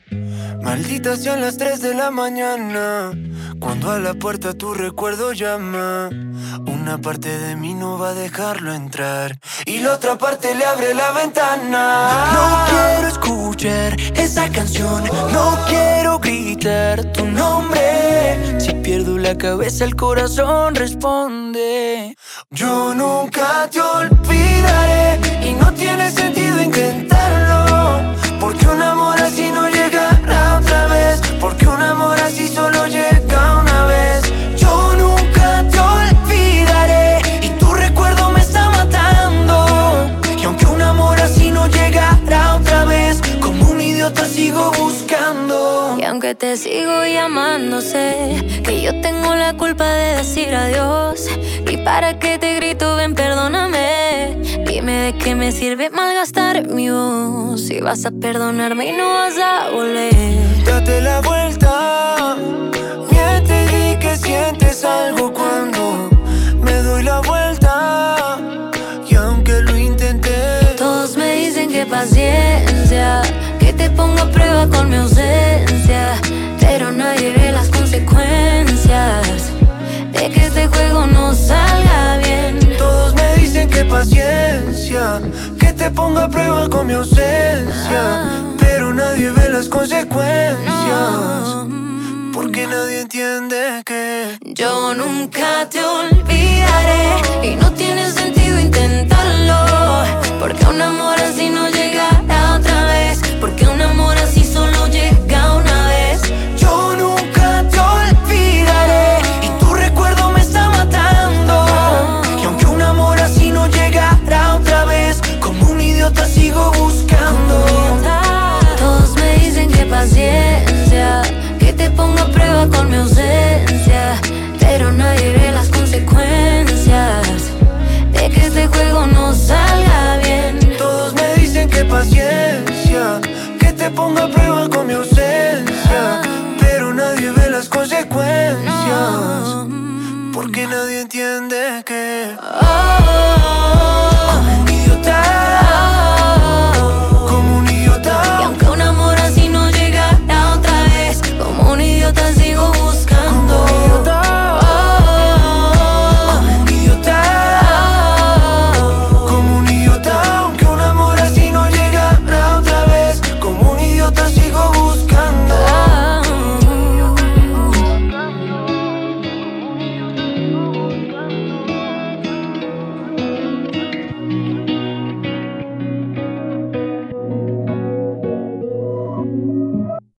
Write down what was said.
Malditas sean las 3 de la mañana, cuando a la puerta tu recuerdo llama. Una parte de mí no va a dejarlo entrar y la otra parte le abre la ventana. No quiero escuchar esa canción, no quiero gritar tu nombre. Si pierdo la cabeza el corazón responde. Yo nunca te olvidaré y no tiene sentido intentarlo, porque un amor así no llegará otra vez, porque un amor así solo llega una vez. Yo nunca te olvidaré y tu recuerdo me está matando, y aunque un amor así no llegará otra vez, como un idiota sigo buscando. Y aunque te sigo llamando, sé que yo tengo la culpa de decir adiós. Y para qué te grito, ven, perdóname. Dime de qué me sirve malgastar mi voz, si vas a perdonarme y no vas a volver. Date la vuelta, miente y di que sientes algo cuando me doy la vuelta. Y aunque lo intenté, todos me dicen que paciencia, que te pongo a prueba con mi ausencia, pero nadie ve las consecuencias de que este juego no salga bien. Todos me dicen que paciencia, que te ponga a prueba con mi ausencia, pero nadie ve las consecuencias, porque nadie entiende que yo nunca te olvidaré y no tiene sentido intentarlo, porque un amor así no llegará otra vez, porque un amor así solo llega una vez. yo nunca te olvidaré y tu recuerdo me está matando, y aunque un amor así no llegará otra vez, como un idiota sigo buscando. Todos me dicen que paciencia, que te pongo a prueba con mi ausencia, pero nadie ve las consecuencias de que este juego no salga bien. Todos me dicen que paciencia, que te ponga a prueba con mi ausencia, pero nadie ve las consecuencias.